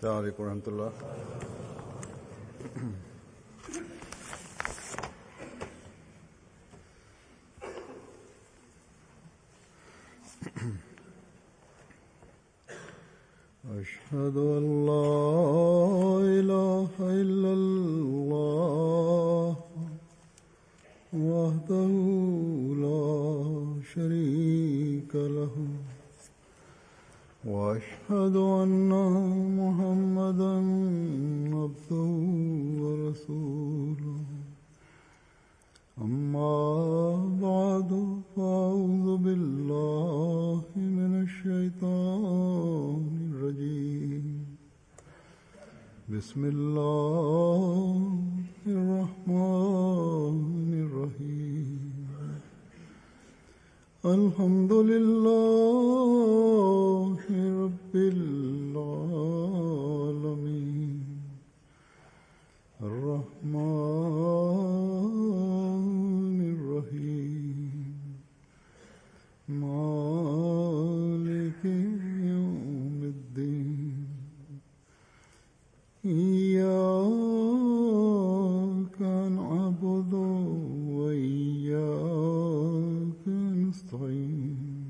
السلام عليكم ورحمة الله. أشهد أن لا إله إلا الله وحده لا شريك له وأشهد أن محمدًا عبده ورسوله أما بعد فأعوذ بالله من الشيطان الرجيم بسم الله الرحمن الرحيم الحمد لله رب العالمين الرحمن الرحيم مالك يوم الدين إياك نعبد وإياك نستعين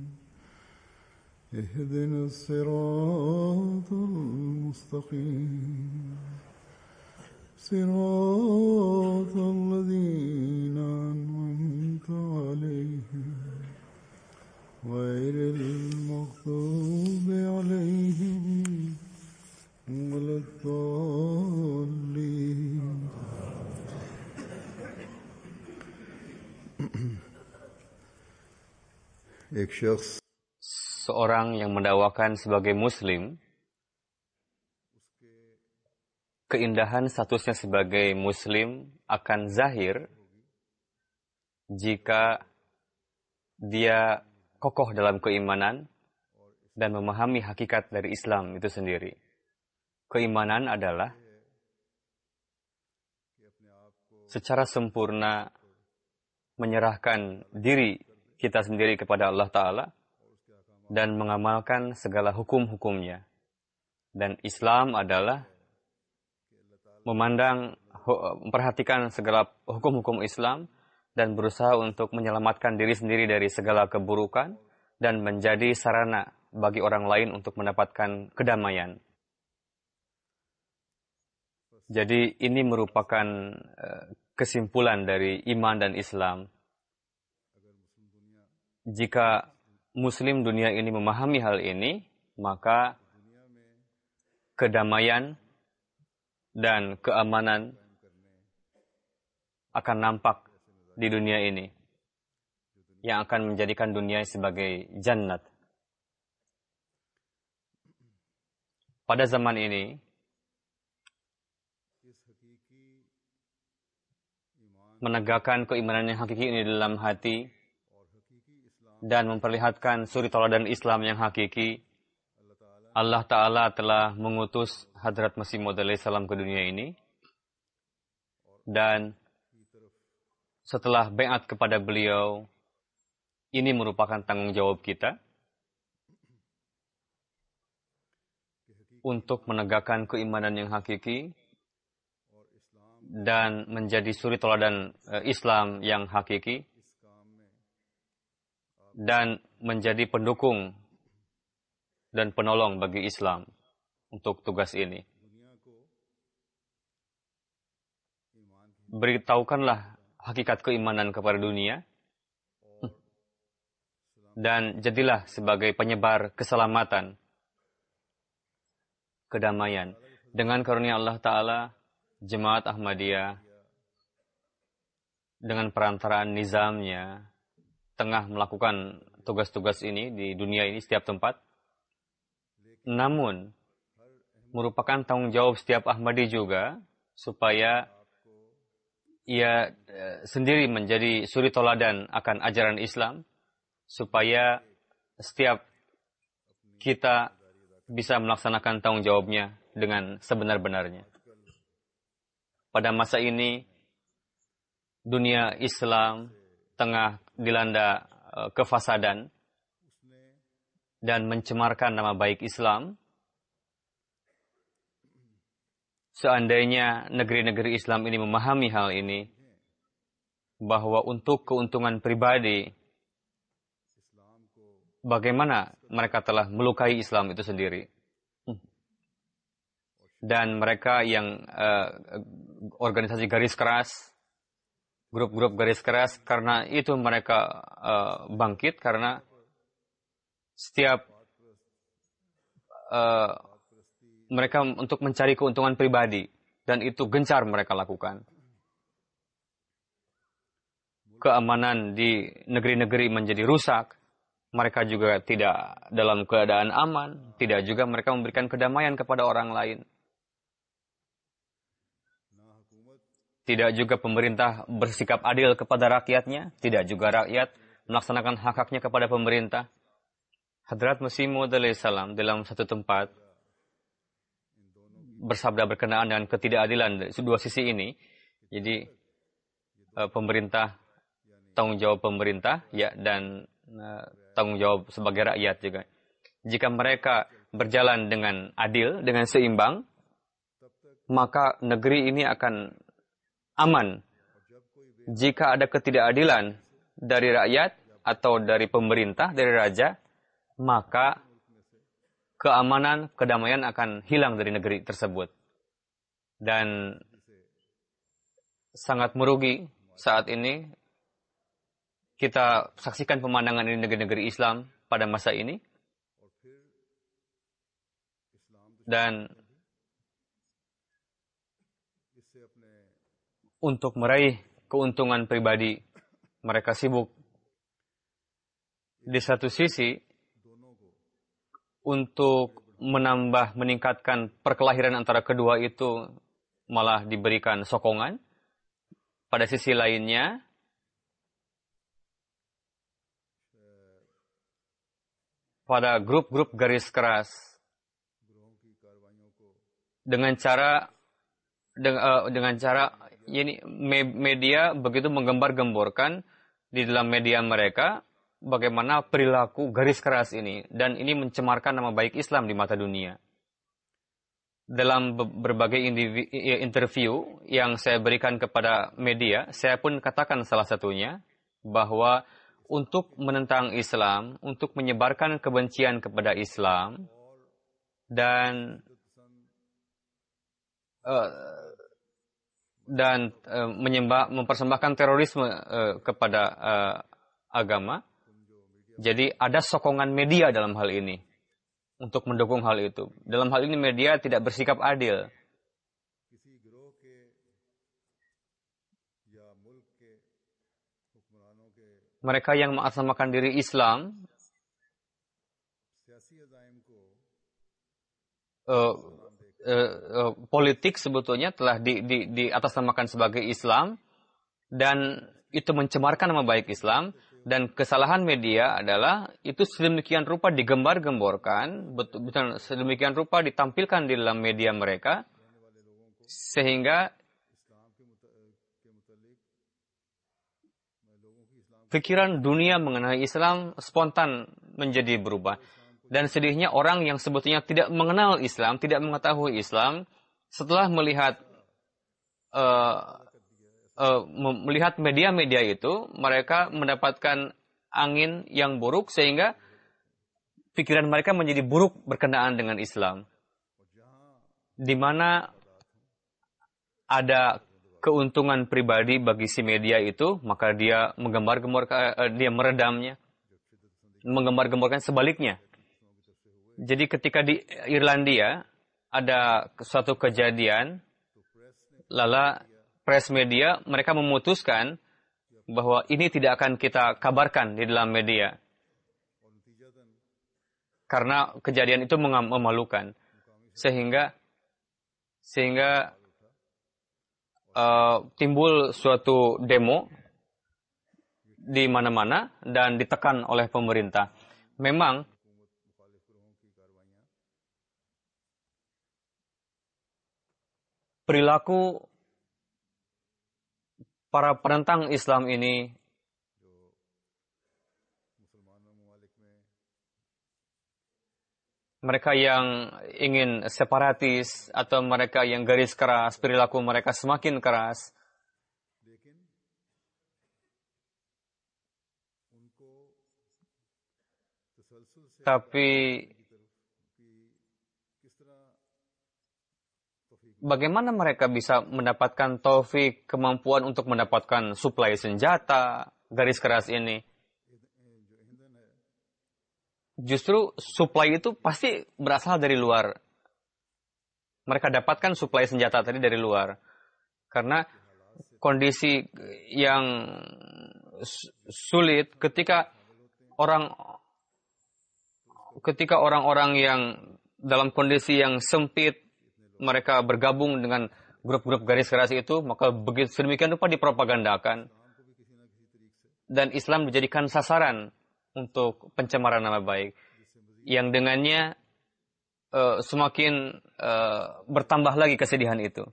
اهدنا الصراط المستقيم صراط الذين أنعمت عليهم غير المغضوب عليهم ولا الضالين. Seorang yang mendakwakan sebagai muslim, keindahan statusnya sebagai muslim akan zahir jika dia kokoh dalam keimanan dan memahami hakikat dari Islam itu sendiri. Keimanan adalah secara sempurna menyerahkan diri kita sendiri kepada Allah Ta'ala dan mengamalkan segala hukum-hukumnya. Dan Islam adalah memperhatikan segala hukum-hukum Islam dan berusaha untuk menyelamatkan diri sendiri dari segala keburukan dan menjadi sarana bagi orang lain untuk mendapatkan kedamaian. Jadi ini merupakan kesimpulan dari iman dan Islam. Jika Muslim dunia ini memahami hal ini, maka kedamaian dan keamanan akan nampak di dunia ini, yang akan menjadikan dunia sebagai jannat. Pada zaman ini, menegakkan keimanan yang hakiki ini dalam hati dan memperlihatkan suri tauladan Islam yang hakiki, Allah Ta'ala telah mengutus Hadrat Masih Maud alaihissalam ke dunia ini. Dan setelah baiat kepada beliau, ini merupakan tanggung jawab kita untuk menegakkan keimanan yang hakiki dan menjadi suri tauladan Islam yang hakiki dan menjadi pendukung dan penolong bagi Islam untuk tugas ini. Beritahukanlah hakikat keimanan kepada dunia dan jadilah sebagai penyebar keselamatan, kedamaian. Dengan karunia Allah Ta'ala, Jemaat Ahmadiyah dengan perantaraan nizamnya tengah melakukan tugas-tugas ini di dunia ini setiap tempat. Namun, merupakan tanggung jawab setiap Ahmadi juga supaya ia sendiri menjadi suri tauladan akan ajaran Islam, supaya setiap kita bisa melaksanakan tanggung jawabnya dengan sebenar-benarnya. Pada masa ini, dunia Islam tengah dilanda kefasadan dan mencemarkan nama baik Islam. seandainya negeri-negeri Islam ini memahami hal ini, bahwa untuk keuntungan pribadi, bagaimana mereka telah melukai Islam itu sendiri. Dan mereka yang organisasi garis keras, grup-grup garis keras, karena itu mereka bangkit, karena setiap mereka untuk mencari keuntungan pribadi, dan itu gencar mereka lakukan. Keamanan di negeri-negeri menjadi rusak, mereka juga tidak dalam keadaan aman, tidak juga mereka memberikan kedamaian kepada orang lain. Tidak juga pemerintah bersikap adil kepada rakyatnya, tidak juga rakyat melaksanakan hak-haknya kepada pemerintah. Hadrat Masih Maud alaihissalam dalam satu tempat bersabda berkenaan dengan ketidakadilan dari dua sisi ini. Jadi pemerintah, tanggung jawab pemerintah, ya, dan tanggung jawab sebagai rakyat juga. Jika mereka berjalan dengan adil, dengan seimbang, maka negeri ini akan aman. Jika ada ketidakadilan dari rakyat atau dari pemerintah, dari raja, maka keamanan, kedamaian akan hilang dari negeri tersebut. Dan sangat merugi saat ini kita saksikan pemandangan ini negeri-negeri Islam pada masa ini. Dan untuk meraih keuntungan pribadi, mereka sibuk. Di satu sisi, untuk meningkatkan perkelahiran antara kedua itu malah diberikan sokongan. Pada sisi lainnya, pada grup-grup garis keras, dengan cara ini media begitu menggembar-gemborkan di dalam media mereka bagaimana perilaku garis keras ini, dan ini mencemarkan nama baik Islam di mata dunia. Dalam berbagai interview yang saya berikan kepada media, saya pun katakan salah satunya bahwa untuk menentang Islam, untuk menyebarkan kebencian kepada Islam, dan mempersembahkan terorisme kepada agama. Jadi ada sokongan media dalam hal ini untuk mendukung hal itu. Dalam hal ini media tidak bersikap adil. Mereka yang mengatasnamakan diri Islam politik sebetulnya telah diatasnamakan sebagai Islam, dan itu mencemarkan nama baik Islam. Dan kesalahan media adalah itu sedemikian rupa digembar-gemborkan, sedemikian rupa ditampilkan di dalam media mereka, sehingga pikiran dunia mengenai Islam spontan menjadi berubah. Dan sedihnya orang yang sebetulnya tidak mengenal Islam, tidak mengetahui Islam, setelah melihat media-media itu, mereka mendapatkan angin yang buruk sehingga pikiran mereka menjadi buruk berkenaan dengan Islam. Di mana ada keuntungan pribadi bagi si media itu, maka dia dia meredamnya, menggembar-gemborkan sebaliknya. Jadi ketika di Irlandia ada suatu kejadian, lala press media, mereka memutuskan bahwa ini tidak akan kita kabarkan di dalam media. Karena kejadian itu memalukan. Sehingga timbul suatu demo di mana-mana dan ditekan oleh pemerintah. Memang perilaku para penentang Islam ini mereka yang ingin separatis atau mereka yang garis keras, perilaku mereka semakin keras. Tapi bagaimana mereka bisa mendapatkan taufik, kemampuan untuk mendapatkan suplai senjata, garis keras ini? Justru suplai itu pasti berasal dari luar. Mereka dapatkan suplai senjata tadi dari luar. Karena kondisi yang sulit ketika orang-orang yang dalam kondisi yang sempit, mereka bergabung dengan grup-grup garis keras itu, maka begitu sedemikian rupa dipropagandakan. Dan Islam dijadikan sasaran untuk pencemaran nama baik. Yang dengannya semakin bertambah lagi kesedihan itu.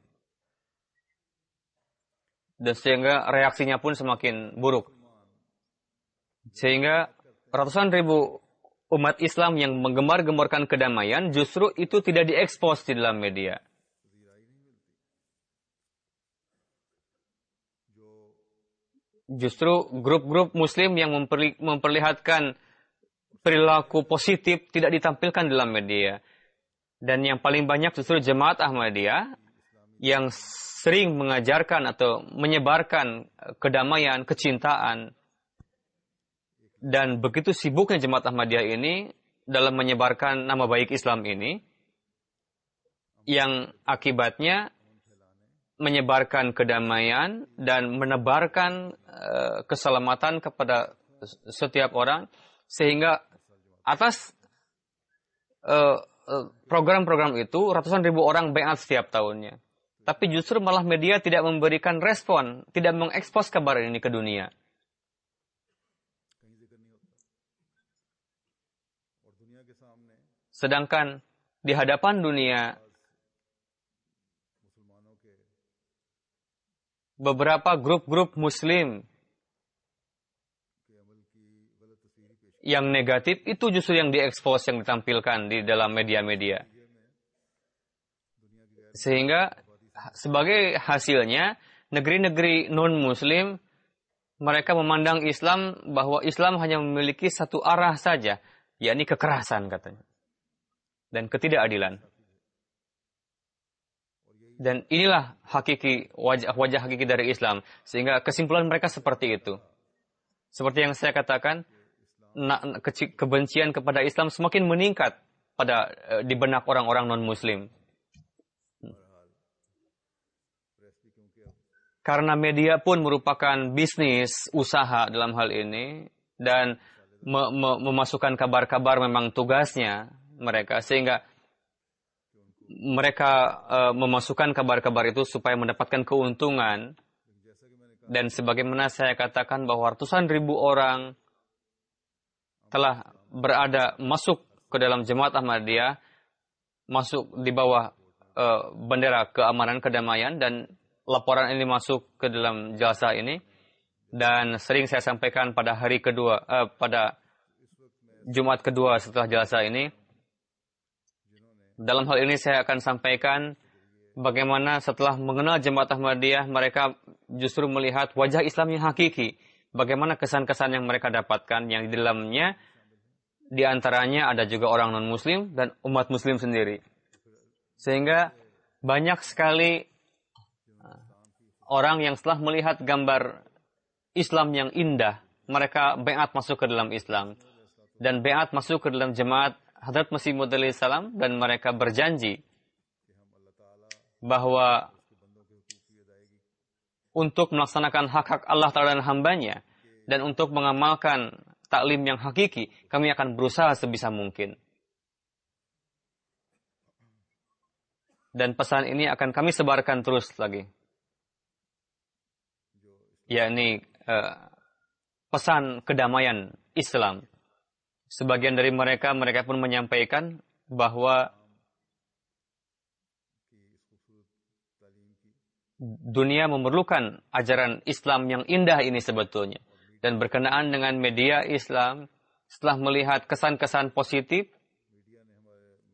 Dan sehingga reaksinya pun semakin buruk. Sehingga ratusan ribu umat Islam yang menggembar-gemborkan kedamaian justru itu tidak diekspos di dalam media. Justru grup-grup Muslim yang memperlihatkan perilaku positif tidak ditampilkan dalam media. Dan yang paling banyak justru jemaat Ahmadiyah yang sering mengajarkan atau menyebarkan kedamaian, kecintaan. Dan begitu sibuknya jemaat Ahmadiyah ini dalam menyebarkan nama baik Islam ini, yang akibatnya menyebarkan kedamaian dan menebarkan keselamatan kepada setiap orang, sehingga atas program-program itu ratusan ribu orang baiat setiap tahunnya. Tapi justru malah media tidak memberikan respon, tidak mengekspos kabar ini ke dunia. Sedangkan di hadapan dunia, beberapa grup-grup Muslim yang negatif itu justru yang diekspos, yang ditampilkan di dalam media-media. Sehingga sebagai hasilnya, negeri-negeri non-Muslim, mereka memandang Islam bahwa Islam hanya memiliki satu arah saja, yakni kekerasan katanya. Dan ketidakadilan. Dan inilah hakiki, wajah hakiki dari Islam. Sehingga kesimpulan mereka seperti itu. Seperti yang saya katakan, kebencian kepada Islam semakin meningkat di benak orang-orang non-Muslim. Karena media pun merupakan bisnis, usaha dalam hal ini. Dan memasukkan kabar-kabar memang tugasnya mereka, sehingga mereka memasukkan kabar-kabar itu supaya mendapatkan keuntungan. Dan sebagaimana saya katakan bahwa ratusan ribu orang telah masuk ke dalam jemaat Ahmadiyah, masuk di bawah bendera keamanan kedamaian, dan laporan ini masuk ke dalam jalsa ini. Dan sering saya sampaikan pada hari kedua, pada Jumat kedua setelah jalsa ini. Dalam hal ini saya akan sampaikan bagaimana setelah mengenal jemaat Ahmadiyah, mereka justru melihat wajah Islam yang hakiki. Bagaimana kesan-kesan yang mereka dapatkan, yang di dalamnya diantaranya ada juga orang non-Muslim dan umat Muslim sendiri. Sehingga banyak sekali orang yang setelah melihat gambar Islam yang indah, mereka baiat masuk ke dalam Islam. Dan baiat masuk ke dalam jemaat Hadrat Masih Maud salam, dan mereka berjanji bahwa untuk melaksanakan hak-hak Allah Ta'ala dan hambanya, dan untuk mengamalkan taklim yang hakiki, kami akan berusaha sebisa mungkin. Dan pesan ini akan kami sebarkan terus lagi. Yakni pesan kedamaian Islam. Sebagian dari mereka pun menyampaikan bahwa dunia memerlukan ajaran Islam yang indah ini sebetulnya. Dan berkenaan dengan media Islam, setelah melihat kesan-kesan positif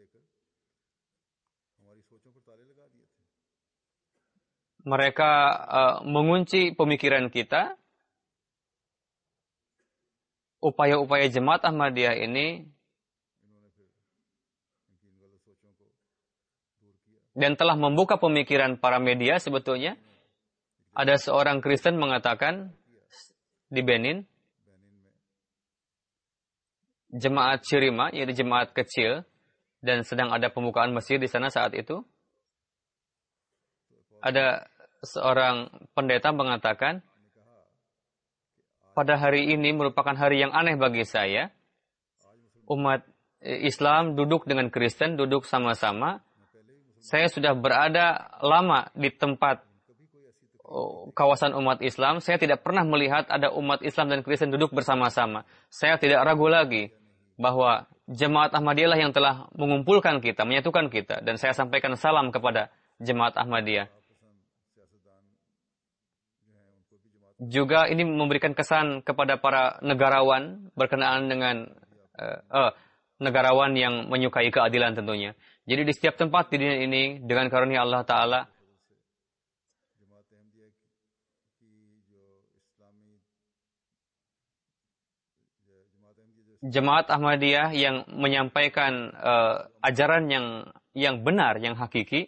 Mereka mengunci pemikiran kita. Upaya-upaya Jemaat Ahmadiyah ini dan telah membuka pemikiran para media sebetulnya. Ada seorang Kristen mengatakan di Benin, jemaat Shirima, yaitu jemaat kecil, dan sedang ada pembukaan masjid di sana saat itu. Ada seorang pendeta mengatakan, pada hari ini merupakan hari yang aneh bagi saya. Umat Islam duduk dengan Kristen, duduk sama-sama. Saya sudah berada lama di tempat kawasan umat Islam. Saya tidak pernah melihat ada umat Islam dan Kristen duduk bersama-sama. Saya tidak ragu lagi bahwa Jemaat Ahmadiyah yang telah mengumpulkan kita, menyatukan kita. Dan saya sampaikan salam kepada Jemaat Ahmadiyah. Juga ini memberikan kesan kepada para negarawan berkenaan dengan negarawan yang menyukai keadilan tentunya. Jadi di setiap tempat di dunia ini dengan karunia Allah Ta'ala, Jemaat Ahmadiyah yang menyampaikan ajaran yang benar, yang hakiki,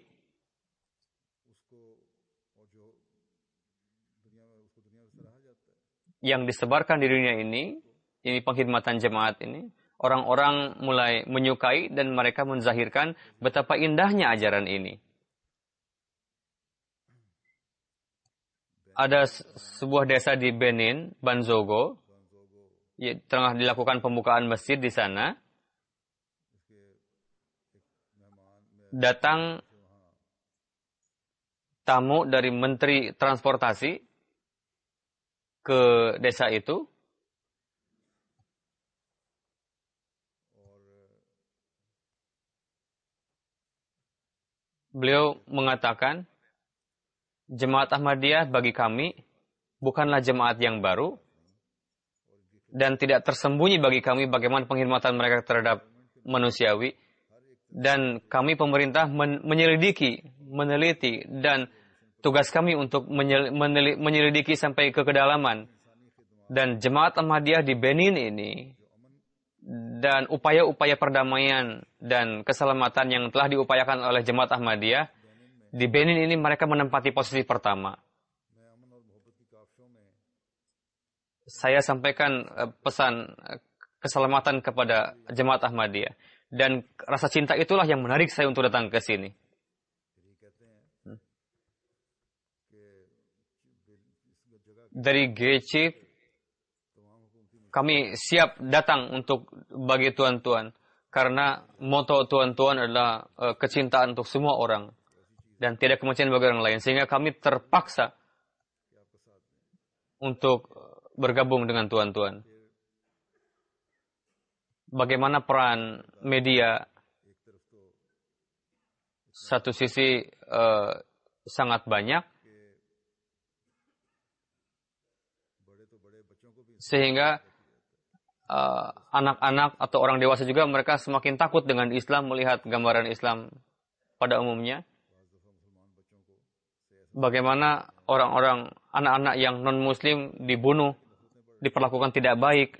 yang disebarkan di dunia ini pengkhidmatan jemaat ini, orang-orang mulai menyukai dan mereka menzahirkan betapa indahnya ajaran ini. Ada sebuah desa di Benin, Banzogo, tengah dilakukan pembukaan masjid di sana. Datang tamu dari Menteri Transportasi ke desa itu. Beliau mengatakan, Jemaat Ahmadiyah bagi kami bukanlah jemaat yang baru dan tidak tersembunyi bagi kami bagaimana pengkhidmatan mereka terhadap manusiawi. Dan kami pemerintah menyelidiki, meneliti, dan tugas kami untuk menyelidiki sampai ke kedalaman. Dan Jemaat Ahmadiyah di Benin ini, dan upaya-upaya perdamaian dan keselamatan yang telah diupayakan oleh Jemaat Ahmadiyah, di Benin ini mereka menempati posisi pertama. Saya sampaikan pesan keselamatan kepada Jemaat Ahmadiyah. Dan rasa cinta itulah yang menarik saya untuk datang ke sini. Dari GC, kami siap datang untuk bagi tuan-tuan. Karena moto tuan-tuan adalah kecintaan untuk semua orang. Dan tidak kebencian bagi orang lain. Sehingga kami terpaksa untuk bergabung dengan tuan-tuan. Bagaimana peran media, satu sisi sangat banyak, sehingga anak-anak atau orang dewasa juga mereka semakin takut dengan Islam, melihat gambaran Islam pada umumnya. Bagaimana orang-orang, anak-anak yang non-muslim dibunuh, diperlakukan tidak baik,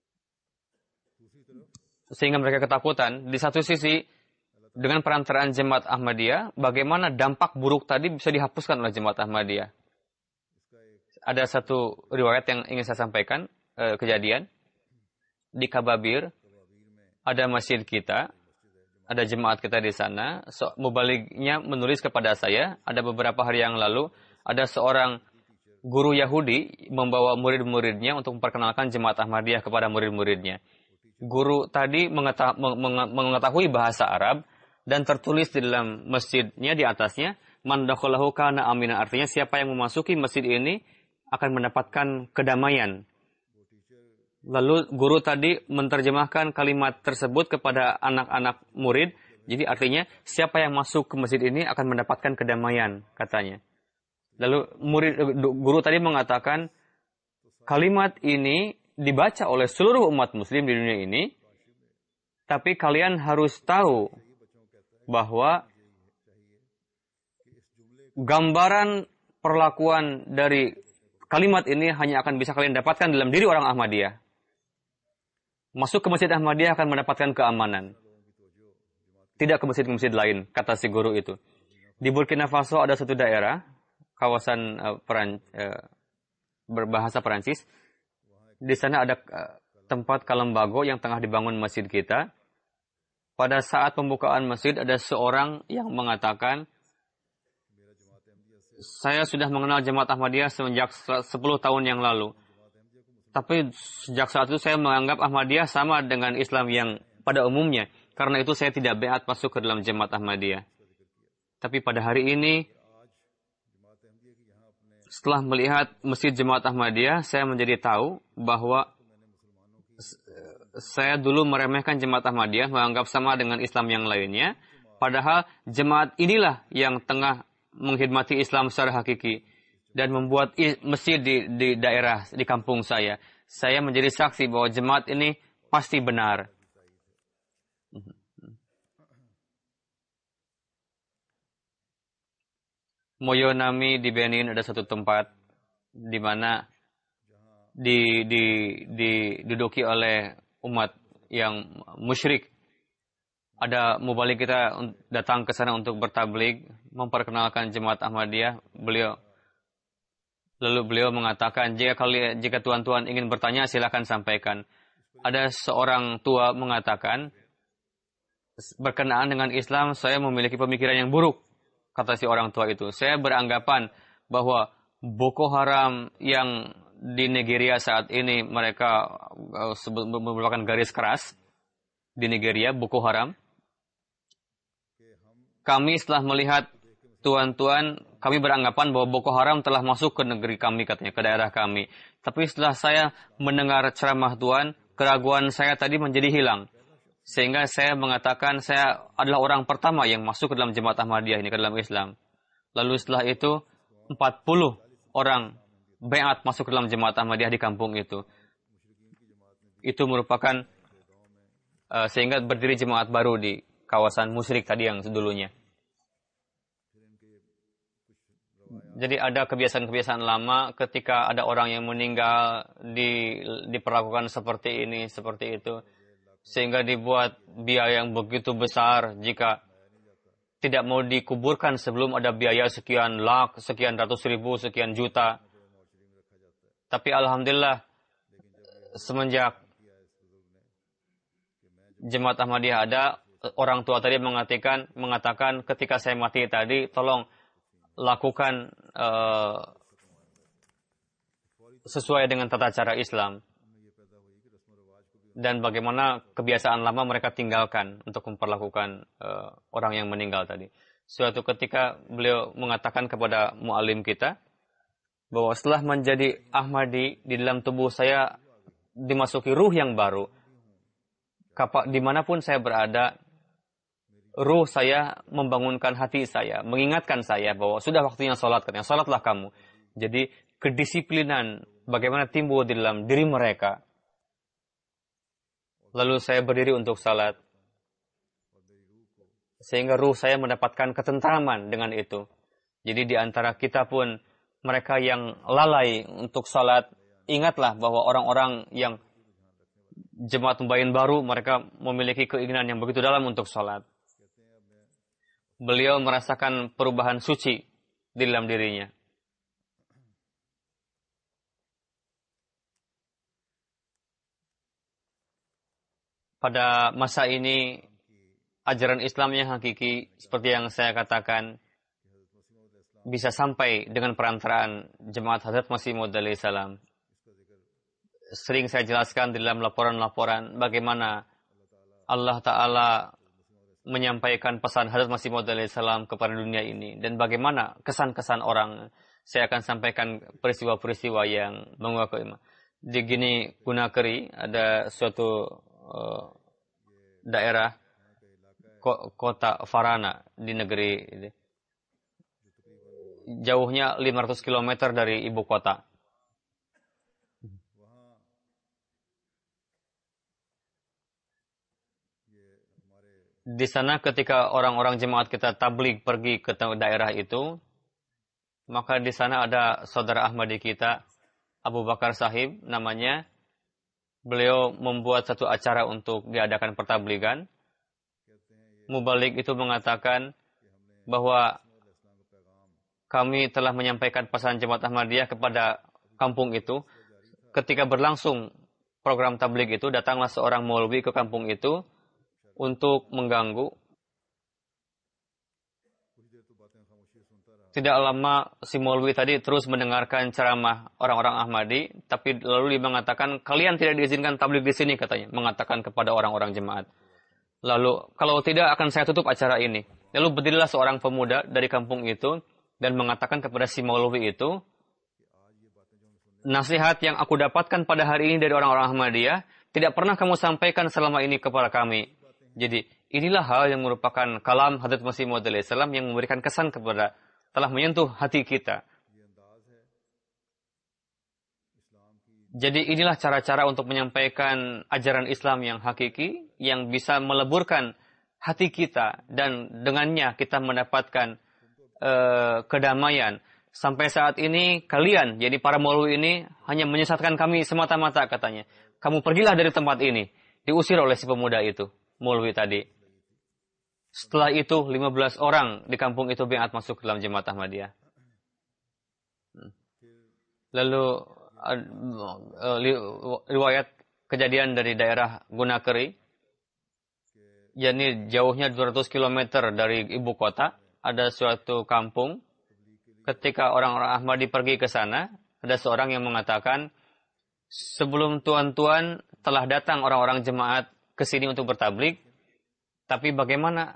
sehingga mereka ketakutan. Di satu sisi, dengan perantaraan Jemaat Ahmadiyah, bagaimana dampak buruk tadi bisa dihapuskan oleh Jemaat Ahmadiyah. Ada satu riwayat yang ingin saya sampaikan, kejadian. Di Kababir, ada masjid kita, ada jemaat kita di sana. Mubalignya menulis kepada saya, ada beberapa hari yang lalu, ada seorang guru Yahudi membawa murid-muridnya untuk memperkenalkan Jemaat Ahmadiyah kepada murid-muridnya. Guru tadi mengetahui bahasa Arab dan tertulis di dalam masjidnya di atasnya, man dakhalahu kana aminan, artinya siapa yang memasuki masjid ini akan mendapatkan kedamaian. Lalu guru tadi menerjemahkan kalimat tersebut kepada anak-anak murid. Jadi artinya siapa yang masuk ke masjid ini akan mendapatkan kedamaian, katanya. Lalu guru tadi mengatakan kalimat ini dibaca oleh seluruh umat muslim di dunia ini, tapi kalian harus tahu bahwa gambaran perlakuan dari kalimat ini hanya akan bisa kalian dapatkan dalam diri orang Ahmadiyah. Masuk ke Masjid Ahmadiyah akan mendapatkan keamanan. Tidak ke masjid-masjid lain, kata si guru itu. Di Burkina Faso ada satu daerah, kawasan berbahasa Perancis. Di sana ada tempat Kalembago yang tengah dibangun masjid kita. Pada saat pembukaan masjid ada seorang yang mengatakan, saya sudah mengenal Jemaat Ahmadiyah sejak 10 tahun yang lalu. Tapi sejak saat itu saya menganggap Ahmadiyah sama dengan Islam yang pada umumnya. Karena itu saya tidak beat masuk ke dalam Jemaat Ahmadiyah. Tapi pada hari ini, setelah melihat Masjid Jemaat Ahmadiyah, saya menjadi tahu bahwa saya dulu meremehkan Jemaat Ahmadiyah, menganggap sama dengan Islam yang lainnya. Padahal jemaat inilah yang tengah menghormati Islam secara hakiki dan membuat masjid di daerah, di kampung saya. Saya menjadi saksi bahwa jemaat ini pasti benar. Moyonami di Benin ada satu tempat di mana diduduki oleh umat yang musyrik. Ada mubalik kita datang ke sana untuk bertabligh, memperkenalkan Jemaat Ahmadiyah. Lalu beliau mengatakan, jika tuan-tuan ingin bertanya silakan sampaikan. Ada seorang tua mengatakan, berkenaan dengan Islam saya memiliki pemikiran yang buruk. Kata si orang tua itu, saya beranggapan bahwa Boko Haram yang di Nigeria saat ini mereka merupakan garis keras di Nigeria, Boko Haram. Kami setelah melihat tuan-tuan, kami beranggapan bahwa Boko Haram telah masuk ke negeri kami, katanya, ke daerah kami. Tapi setelah saya mendengar ceramah tuan, keraguan saya tadi menjadi hilang. Sehingga saya mengatakan saya adalah orang pertama yang masuk ke dalam Jemaat Ahmadiyah ini, ke dalam Islam. Lalu setelah itu 40 orang beat masuk ke dalam Jemaat Ahmadiyah di kampung itu. Itu merupakan sehingga berdiri jemaat baru di kawasan musyrik tadi yang dulunya. Jadi ada kebiasaan-kebiasaan lama ketika ada orang yang meninggal diperlakukan seperti ini, seperti itu. Sehingga dibuat biaya yang begitu besar jika tidak mau dikuburkan sebelum ada biaya sekian lakh, sekian ratus ribu, sekian juta. Tapi alhamdulillah semenjak Jemaat Ahmadiyah ada, orang tua tadi mengatakan ketika saya mati tadi tolong lakukan sesuai dengan tata cara Islam. Dan bagaimana kebiasaan lama mereka tinggalkan untuk memperlakukan orang yang meninggal tadi. Suatu ketika beliau mengatakan kepada mu'alim kita bahwa setelah menjadi Ahmadi, di dalam tubuh saya dimasuki ruh yang baru. Dimanapun saya berada, ruh saya membangunkan hati saya, mengingatkan saya bahwa sudah waktunya sholat, katanya, sholatlah kamu. Jadi kedisiplinan bagaimana timbul di dalam diri mereka. Lalu saya berdiri untuk salat. Sehingga ruh saya mendapatkan ketentraman dengan itu. Jadi di antara kita pun, mereka yang lalai untuk salat, ingatlah bahwa orang-orang yang jemaat mubayin baru, mereka memiliki keinginan yang begitu dalam untuk salat. Beliau merasakan perubahan suci di dalam dirinya. Pada masa ini, ajaran Islam yang hakiki, seperti yang saya katakan, bisa sampai dengan perantaraan Jemaat Hadrat Masih Maud alaihi salam. Sering saya jelaskan di dalam laporan-laporan bagaimana Allah Ta'ala menyampaikan pesan Hadrat Masih Maud alaihi salam kepada dunia ini. Dan bagaimana kesan-kesan orang. Saya akan sampaikan peristiwa-peristiwa yang menguatkan iman. Di Gini Gunakri ada suatu daerah kota Farana di negeri ini. Jauhnya 500 km dari ibu kota. Di sana ketika orang-orang jemaat kita tabligh pergi ke daerah itu, maka di sana ada saudara Ahmadi kita, Abu Bakar Sahib namanya. Beliau membuat satu acara untuk diadakan pertabligan. Mubalik itu mengatakan bahwa kami telah menyampaikan pesan jemaat Ahmadiyah kepada kampung itu. Ketika berlangsung program tabligh itu, datanglah seorang maulwi ke kampung itu untuk mengganggu. Tidak lama si maulwi tadi terus mendengarkan ceramah orang-orang Ahmadi, tapi lalu dia mengatakan, kalian tidak diizinkan tabligh di sini, katanya, mengatakan kepada orang-orang jemaat. Lalu, kalau tidak akan saya tutup acara ini. Lalu berdirilah seorang pemuda dari kampung itu dan mengatakan kepada si maulwi itu, nasihat yang aku dapatkan pada hari ini dari orang-orang Ahmadiyah tidak pernah kamu sampaikan selama ini kepada kami. Jadi, inilah hal yang merupakan kalam Hadrat Masih Maud alaihissalam yang memberikan kesan kepada, telah menyentuh hati kita. Jadi inilah cara-cara untuk menyampaikan ajaran Islam yang hakiki, yang bisa meleburkan hati kita, dan dengannya kita mendapatkan kedamaian. Sampai saat ini kalian, jadi para maulwi ini, hanya menyesatkan kami semata-mata, katanya. Kamu pergilah dari tempat ini. Diusir oleh si pemuda itu, maulwi tadi. Setelah itu 15 orang di kampung itu biat masuk ke dalam jemaat Ahmadiyah. Lalu riwayat kejadian dari daerah Gunakeri, yakni jauhnya 200 km dari ibu kota, ada suatu kampung. Ketika orang-orang Ahmadi pergi ke sana, ada seorang yang mengatakan, sebelum tuan-tuan telah datang orang-orang jemaat ke sini untuk bertabligh, tapi bagaimana?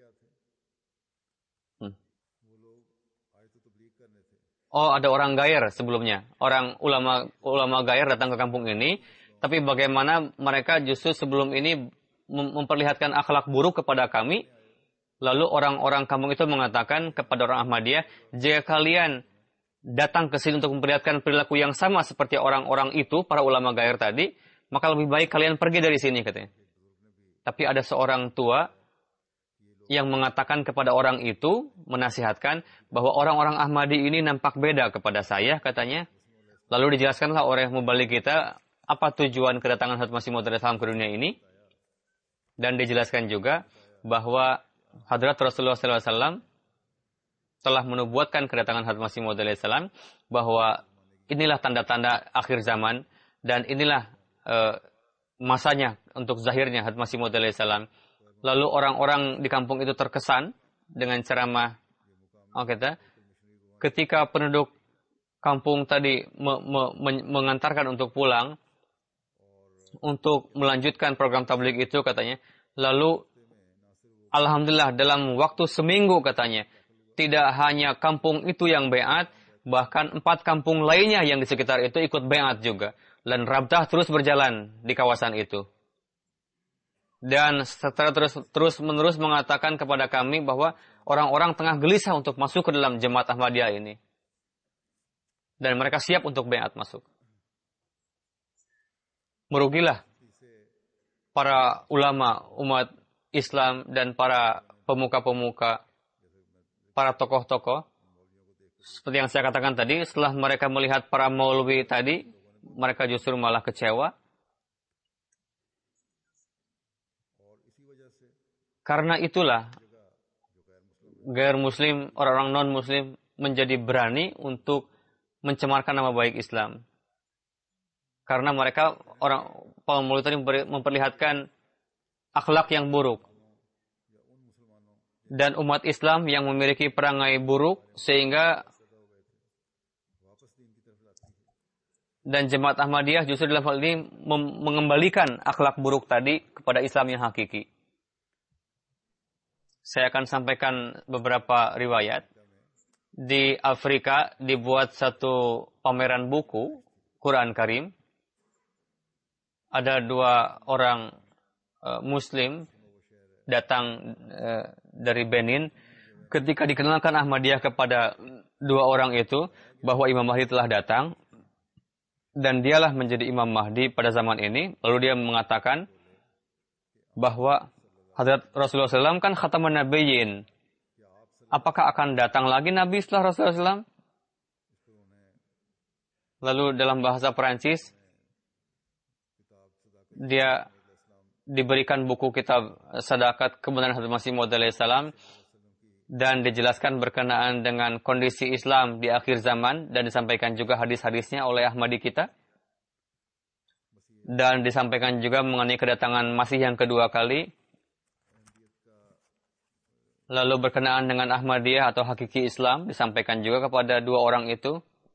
Oh, ada orang Gair sebelumnya. Orang ulama Gair datang ke kampung ini, tapi bagaimana mereka justru sebelum ini memperlihatkan akhlak buruk kepada kami. Lalu orang-orang kampung itu mengatakan kepada orang Ahmadiyah, jika kalian datang ke sini untuk memperlihatkan perilaku yang sama seperti orang-orang itu, para ulama Gair tadi, maka lebih baik kalian pergi dari sini, katanya. Tapi ada seorang tua yang mengatakan kepada orang itu, menasihatkan bahwa orang-orang Ahmadi ini nampak beda kepada saya, katanya. Lalu dijelaskanlah oleh mubalik kita apa tujuan kedatangan Hadrat Masih Maud alaihissalam ke dunia ini. Dan dijelaskan juga bahwa Hadrat Rasulullah SAW telah menubuatkan kedatangan Hadrat Masih Maud alaihissalam, bahwa inilah tanda-tanda akhir zaman dan inilah masanya untuk zahirnya Hadrat Masih Maud alaihissalam. Lalu orang-orang di kampung itu terkesan dengan ceramah kita. Ketika penduduk kampung tadi mengantarkan untuk pulang, untuk melanjutkan program tabligh itu, katanya. Lalu, alhamdulillah, dalam waktu seminggu, katanya, tidak hanya kampung itu yang beat, bahkan 4 kampung lainnya yang di sekitar itu ikut beat juga. Dan rabtah terus berjalan di kawasan itu. Dan setelah terus-menerus mengatakan kepada kami bahwa orang-orang tengah gelisah untuk masuk ke dalam jemaat Ahmadiyah ini. Dan mereka siap untuk beat masuk. Merugilah para ulama umat Islam dan para pemuka-pemuka, para tokoh-tokoh. Seperti yang saya katakan tadi, setelah mereka melihat para maulwi tadi, mereka justru malah kecewa. Karena itulah gair muslim, orang-orang non-muslim menjadi berani untuk mencemarkan nama baik Islam. Karena mereka, orang maulwi tadi memperlihatkan akhlak yang buruk. Dan umat Islam yang memiliki perangai buruk, sehingga dan jemaat Ahmadiyah justru dalam hal ini mengembalikan akhlak buruk tadi kepada Islam yang hakiki. Saya akan sampaikan beberapa riwayat. Di Afrika dibuat satu pameran buku, Quran Karim. Ada 2 orang Muslim datang dari Benin. Ketika dikenalkan Ahmadiyah kepada 2 orang itu, bahwa Imam Mahdi telah datang, dan dialah menjadi Imam Mahdi pada zaman ini. Lalu dia mengatakan bahwa Hadrat Rasulullah SAW kan khataman nabiyyin. Apakah akan datang lagi Nabi setelah Rasulullah SAW? Lalu dalam bahasa Perancis, dia diberikan buku kitab Sadakat Kebenaran Hadrat Masih Maud alaihissalam dan dijelaskan berkenaan dengan kondisi Islam di akhir zaman dan disampaikan juga hadis-hadisnya oleh Ahmadi kita. Dan disampaikan juga mengenai kedatangan Masih yang kedua kali. Lalu berkenaan dengan Ahmadiyah atau hakiki Islam disampaikan juga kepada dua orang itu.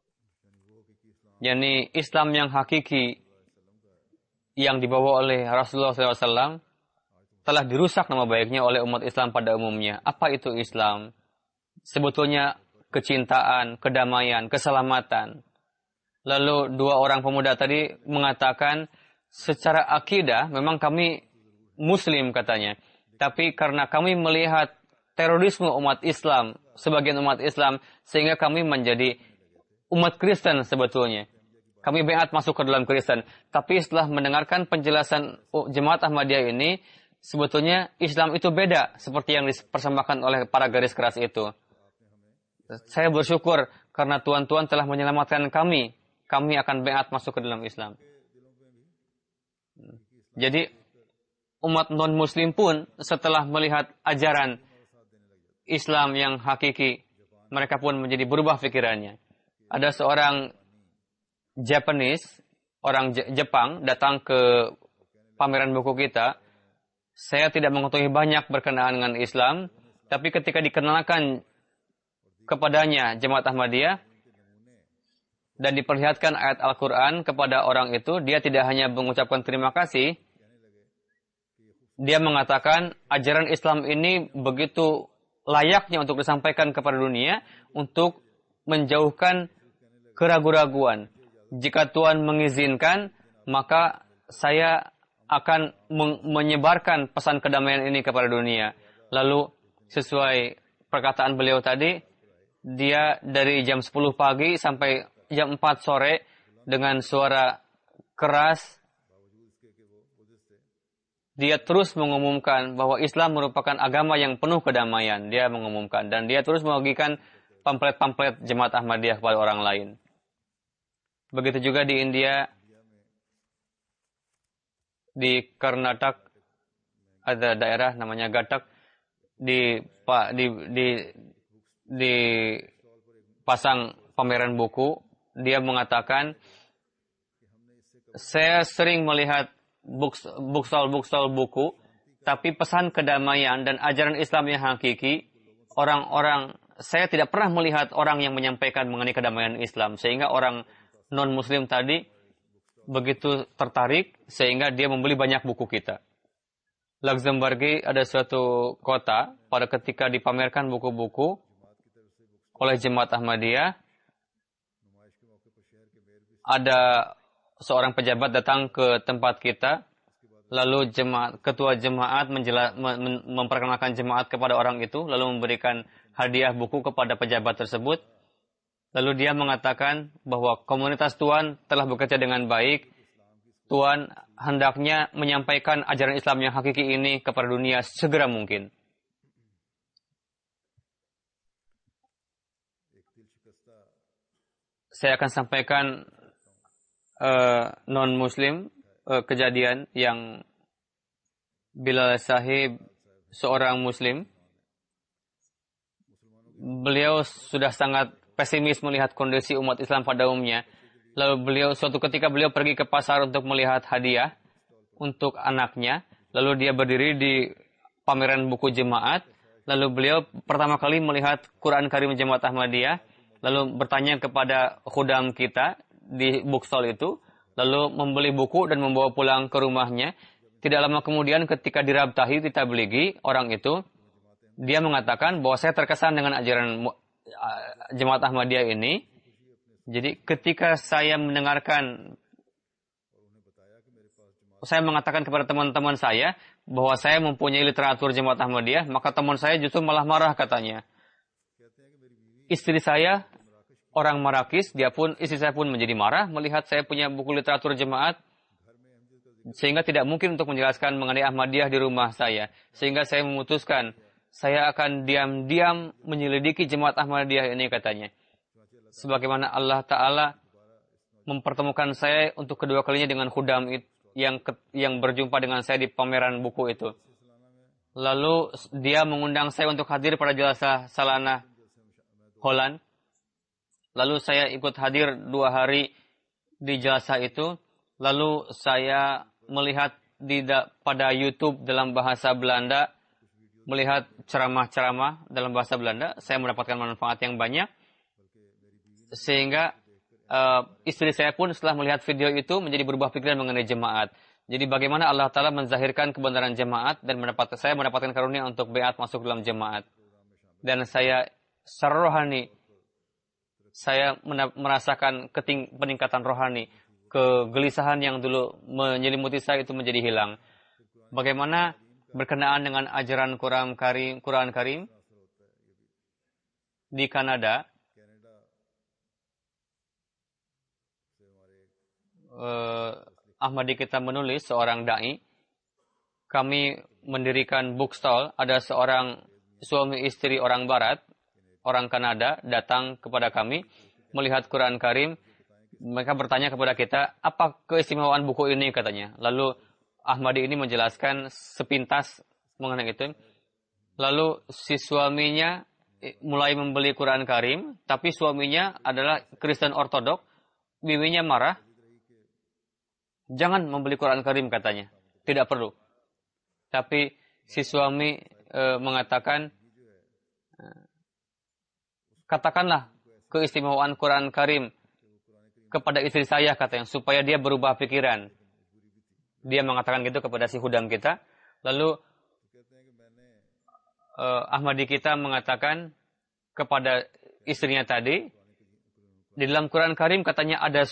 yakni Islam yang hakiki yang dibawa oleh Rasulullah SAW telah dirusak nama baiknya oleh umat Islam pada umumnya. Apa itu Islam? Sebetulnya kecintaan, kedamaian, keselamatan. Lalu dua orang pemuda tadi mengatakan secara akidah memang kami Muslim katanya. Tapi karena kami melihat terorisme umat Islam, sebagian umat Islam, sehingga kami menjadi umat Kristen sebetulnya. Kami baiat masuk ke dalam Kristen. Tapi setelah mendengarkan penjelasan Jemaat Ahmadiyah ini, sebetulnya Islam itu beda seperti yang dipersembahkan oleh para garis keras itu. Saya bersyukur karena Tuhan telah menyelamatkan kami. Kami akan baiat masuk ke dalam Islam. Jadi umat non-Muslim pun setelah melihat ajaran Islam yang hakiki, mereka pun menjadi berubah pikirannya. Ada seorang Japanese, orang Jepang datang ke pameran buku kita. Saya tidak mengetahui banyak berkenaan dengan Islam, tapi ketika dikenalkan kepadanya Jemaat Ahmadiyah dan diperlihatkan ayat Al-Quran kepada orang itu, dia tidak hanya mengucapkan terima kasih, dia mengatakan ajaran Islam ini begitu layaknya untuk disampaikan kepada dunia untuk menjauhkan keraguan-raguan. Jika Tuhan mengizinkan, maka saya akan menyebarkan pesan kedamaian ini kepada dunia. Lalu sesuai perkataan beliau tadi, dia dari jam 10 pagi sampai jam 4 sore dengan suara keras, dia terus mengumumkan bahwa Islam merupakan agama yang penuh kedamaian. Dia mengumumkan. Dan dia terus membagikan pamflet-pamflet Jemaat Ahmadiyah kepada orang lain. Begitu juga di India, di Karnataka, ada daerah namanya Gatak, di pasang pameran buku. Dia mengatakan, saya sering melihat bookstall buku, tapi pesan kedamaian dan ajaran Islam yang hakiki, saya tidak pernah melihat orang yang menyampaikan mengenai kedamaian Islam, sehingga orang non-Muslim tadi begitu tertarik, sehingga dia membeli banyak buku kita. Luxembourg ada suatu kota, pada ketika dipamerkan buku-buku oleh Jemaat Ahmadiyah, ada seorang pejabat datang ke tempat kita, lalu ketua jemaat memperkenalkan jemaat kepada orang itu, lalu memberikan hadiah buku kepada pejabat tersebut. Lalu dia mengatakan bahwa komunitas Tuhan telah bekerja dengan baik. Tuhan hendaknya menyampaikan ajaran Islam yang hakiki ini kepada dunia segera mungkin. Saya akan sampaikan non-Muslim kejadian yang Bilal Sahib, seorang Muslim, beliau sudah sangat pesimis melihat kondisi umat Islam pada umumnya. Lalu suatu ketika beliau pergi ke pasar untuk melihat hadiah untuk anaknya. Lalu dia berdiri di pameran buku jemaat. Lalu beliau pertama kali melihat Quran Karim Jemaat Ahmadiyah. Lalu bertanya kepada khudam kita di bookstall itu, lalu membeli buku dan membawa pulang ke rumahnya. Tidak lama kemudian ketika dirabtahi di tablighi orang itu, dia mengatakan bahwa saya terkesan dengan ajaran Jemaat Ahmadiyah ini. Jadi ketika saya mendengarkan, saya mengatakan kepada teman-teman saya bahwa saya mempunyai literatur Jemaat Ahmadiyah, maka teman saya justru malah marah katanya. Istri saya orang Marakis, istri saya pun menjadi marah melihat saya punya buku literatur jemaat. sehingga tidak mungkin untuk menjelaskan mengenai Ahmadiyah di rumah saya. Sehingga saya memutuskan, saya akan diam-diam menyelidiki jemaat Ahmadiyah ini katanya. Sebagaimana Allah Ta'ala mempertemukan saya untuk kedua kalinya dengan khudam yang berjumpa dengan saya di pameran buku itu. Lalu dia mengundang saya untuk hadir pada jalsa Salana Holland. Lalu saya ikut hadir 2 hari di jalsa itu. Lalu saya melihat pada YouTube dalam bahasa Belanda, melihat ceramah-ceramah dalam bahasa Belanda, saya mendapatkan manfaat yang banyak. Sehingga istri saya pun setelah melihat video itu menjadi berubah pikiran mengenai jemaat. Jadi bagaimana Allah Ta'ala menzahirkan kebenaran jemaat dan saya mendapatkan karunia untuk beat masuk dalam jemaat. Dan saya secara rohani, saya merasakan peningkatan rohani. Kegelisahan yang dulu menyelimuti saya itu menjadi hilang. Bagaimana berkenaan dengan ajaran Quran Karim di Kanada, Ahmadi kita menulis, seorang da'i, kami mendirikan bookstall. Ada seorang suami istri orang Barat, orang Kanada, datang kepada kami melihat Quran Karim. Mereka bertanya kepada kita, apa keistimewaan buku ini katanya. Lalu Ahmadi ini menjelaskan sepintas mengenai itu. Lalu si suaminya mulai membeli Quran Karim, tapi suaminya adalah Kristen Ortodok. Bibinya marah. Jangan membeli Quran Karim katanya. Tidak perlu. Tapi si suami mengatakan, katakanlah keistimewaan Quran Karim kepada istri saya katanya, supaya dia berubah pikiran. Dia mengatakan gitu kepada si khudam kita. Lalu Ahmadi kita mengatakan kepada istrinya tadi, di dalam Quran Karim katanya ada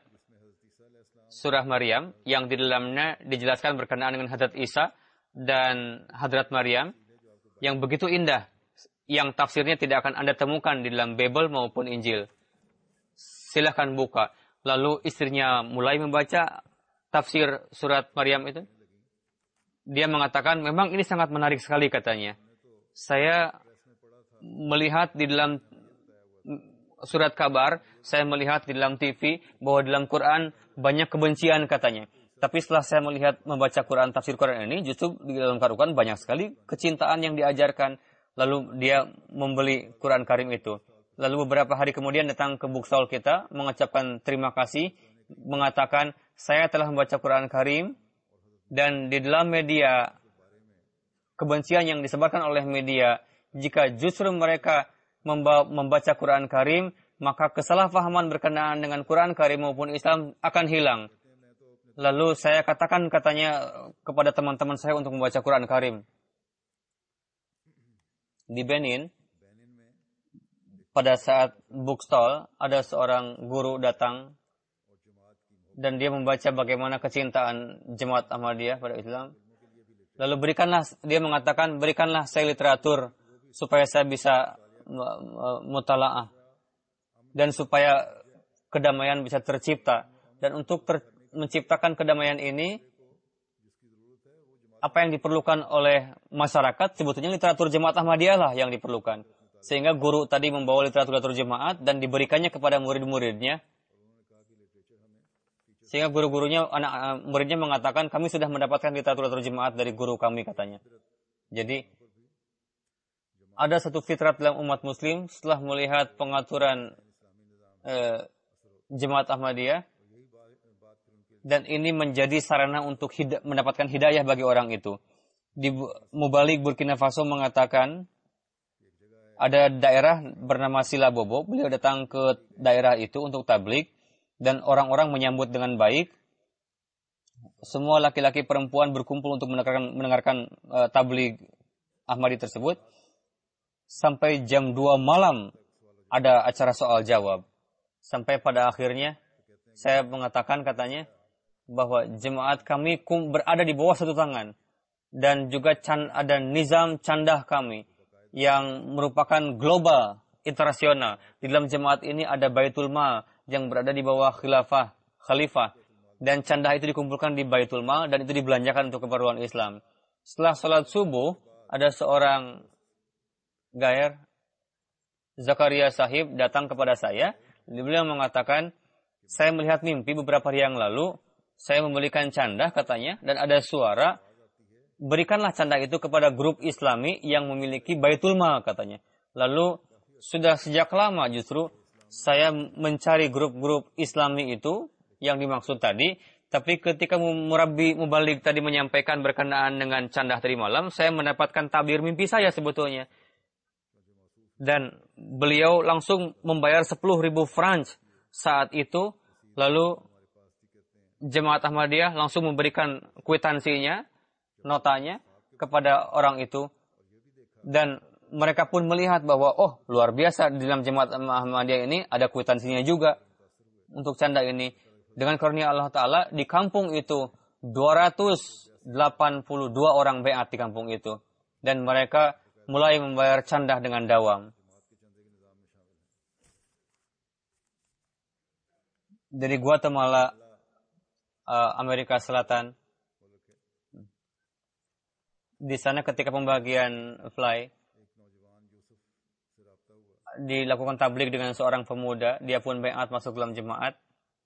surah Maryam, yang di dalamnya dijelaskan berkenaan dengan Hadrat Isa dan Hadrat Maryam, yang begitu indah, yang tafsirnya tidak akan Anda temukan di dalam Bible maupun Injil. Silahkan buka. Lalu istrinya mulai membaca tafsir surat Maryam itu. Dia mengatakan, memang ini sangat menarik sekali katanya. Saya melihat di dalam surat kabar, saya melihat di dalam TV bahwa dalam Quran banyak kebencian katanya. Tapi setelah saya membaca Quran, tafsir Quran ini, justru di dalam Quran banyak sekali kecintaan yang diajarkan. Lalu dia membeli Quran Karim itu. Lalu beberapa hari kemudian datang ke bookstall kita, mengucapkan terima kasih, mengatakan, saya telah membaca Quran Karim, dan di dalam media, kebencian yang disebarkan oleh media, jika justru mereka membaca Quran Karim, maka kesalahpahaman berkenaan dengan Quran Karim maupun Islam akan hilang. Lalu saya katakan katanya kepada teman-teman saya untuk membaca Quran Karim. Di Benin, pada saat bookstall, ada seorang guru datang dan dia membaca bagaimana kecintaan jemaat Ahmadiyah pada Islam. Lalu dia mengatakan, berikanlah saya literatur supaya saya bisa mutalaah dan supaya kedamaian bisa tercipta. Dan untuk menciptakan kedamaian ini, apa yang diperlukan oleh masyarakat, sebetulnya literatur jemaat Ahmadiyah lah yang diperlukan. Sehingga guru tadi membawa literatur jemaat dan diberikannya kepada murid-muridnya. Sehingga guru-gurunya, muridnya mengatakan, kami sudah mendapatkan literatur jemaat dari guru kami katanya. Jadi, ada satu fitrat dalam umat muslim setelah melihat pengaturan jemaat Ahmadiyah. Dan ini menjadi sarana untuk mendapatkan hidayah bagi orang itu. Di Mubalik Burkina Faso mengatakan, ada daerah bernama Silabobo. Beliau datang ke daerah itu untuk tablik. Dan orang-orang menyambut dengan baik. Semua laki-laki perempuan berkumpul untuk mendengarkan tablik Ahmadi tersebut. Sampai jam 2 malam ada acara soal jawab. Sampai pada akhirnya saya mengatakan katanya bahwa jemaat kami berada di bawah satu tangan. Dan juga ada nizam candah kami yang merupakan global, internasional. Di dalam jemaat ini ada Baitul Mal yang berada di bawah khalifah. dan candah itu dikumpulkan di Baitul Mal dan itu dibelanjakan untuk keperluan Islam. Setelah sholat subuh, ada seorang gair, Zakaria Sahib, datang kepada saya. Beliau mengatakan, saya melihat mimpi beberapa hari yang lalu, saya membelikan candah katanya, dan ada suara, berikanlah candah itu kepada grup Islami yang memiliki Baitul Mal katanya. Lalu sudah sejak lama justru saya mencari grup-grup Islami itu yang dimaksud tadi, tapi ketika Murabbi Mubalik tadi menyampaikan berkenaan dengan candah tadi malam, saya mendapatkan tabir mimpi saya sebetulnya. Dan beliau langsung membayar 10.000 francs saat itu, lalu Jemaat Ahmadiyah langsung memberikan kwitansinya, notanya kepada orang itu, dan mereka pun melihat bahwa oh luar biasa di dalam Jemaat Ahmadiyah ini ada kwitansinya juga untuk canda ini. Dengan karunia Allah Ta'ala di kampung itu 282 orang beat di kampung itu, dan mereka mulai membayar candah dengan dawam. Dari Guatemala, Amerika Selatan, di sana ketika pembagian fly dilakukan tabligh dengan seorang pemuda, dia pun beat masuk dalam jemaat.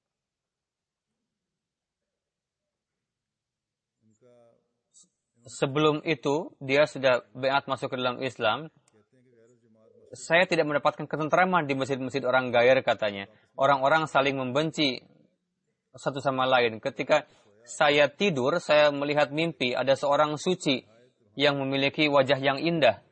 Sebelum itu dia sudah beat masuk ke dalam Islam. Saya tidak mendapatkan ketentraman di masjid-masjid orang gair katanya. Orang-orang saling membenci satu sama lain. Ketika saya tidur, saya melihat mimpi ada seorang suci yang memiliki wajah yang indah.